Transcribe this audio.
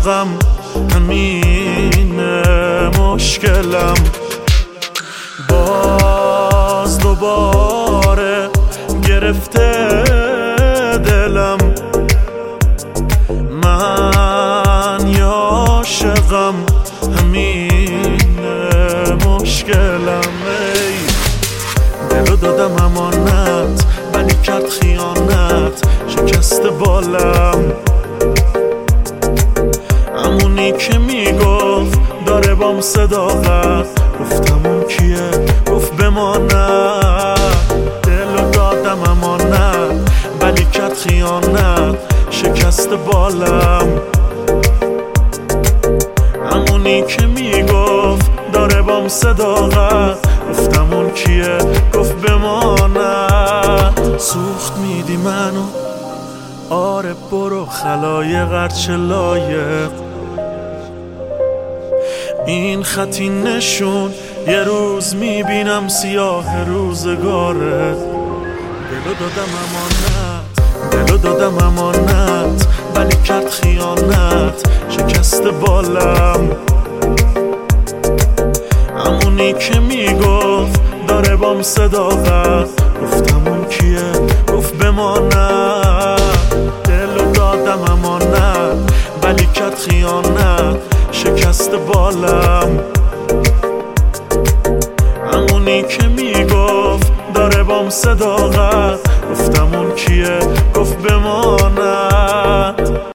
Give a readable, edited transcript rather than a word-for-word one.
عاشقم، همین مشکلم. باز دوباره گرفته دلم، من یا عاشقم، همین مشکلم. دلو دادم امانت ولی کرد خیانت، شکست بالم. همونی که میگفت داره بام صداقت، گفتم اون کیه؟ گفت بماند. دلو دادم امانت ولی کرد خیانت، شکست بالم. همونی که میگفت داره بام صداقت، گفتم اون کیه؟ گفت بماند. سوخت میدی منو، آره برو خلایق هرچه لایق. این خطی نشون یه روز میبینم سیاه روزگاره. دلو دادم امانت، دلو دادم امانت ولی کرد خیانت، شکست بالم. همونی که میگفت داره بام صداقت، گفتم اون کیه؟ گفت بماند. دلو دادم امانت ولی کرد خیانت، شکست بالم. همونی که میگفت داره بام صداقت، گفتم اون کیه؟ گفت بماند.